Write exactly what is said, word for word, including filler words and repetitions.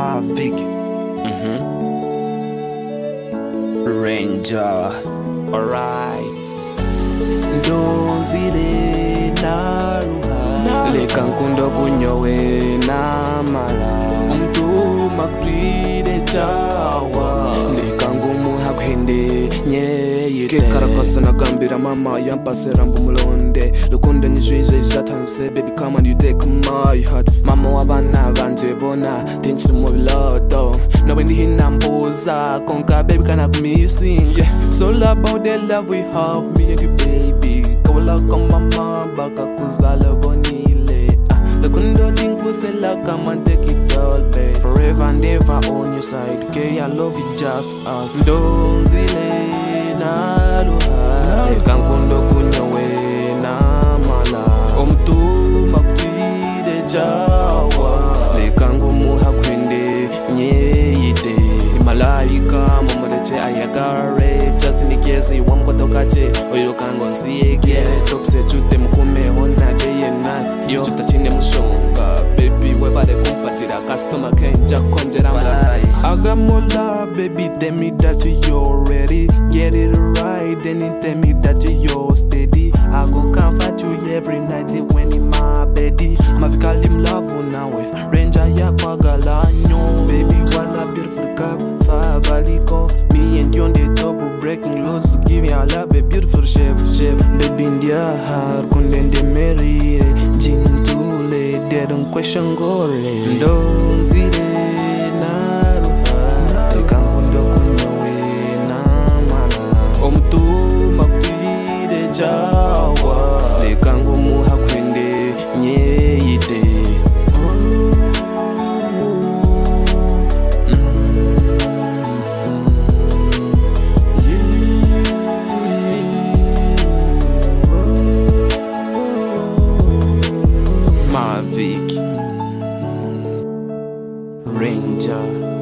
Mavic Mhm. Ranger. Alright. Ndonzile naluha Leka nkundo kunyowe namala Umtu makride chawa Leka ngumuha kuhinde nyeyite Kekarakasa nagambira mama yampasera mbu mulonde Lukunde nijwize isatanse baby come and you take my heart Mama wabana banje bona tinchiri mu biloto Nawe ndi hinambuza konka baby kana kumissing It's all about the love we have, me and you baby Kawala kama mama baka kuzala bonile Lukundo tingkusela come and take it all babe Forever and ever on your side Okay, I love you just as Ndonzile naluha Leka nkundo kunyowe namala Umtu makride chawa Leka ngumuha kuhinde nyeyite Malaika mumurece ayagare Just in case wamkotokache oyirukango nsiyegere Topse chute mkume hona day and night Yo tutachine mushonga Baby webale kumpatira customer kenja konjera malai I got more love, baby, tell me that you're ready. Get it right, then it tell me that you're steady. I go comfort you every night when in my beddy. Mavika lim love now, Ranger ya kwa galanyo. Baby, what a beautiful cup, fire baliko. Me and you on the double breaking loose, give me a love, a beautiful shape, shape. Baby, in their heart, kundende merire, jintule, they don't question gore. Ndonzile chawa Leka ngumuha kuhinde nyeyite Mavic Ranger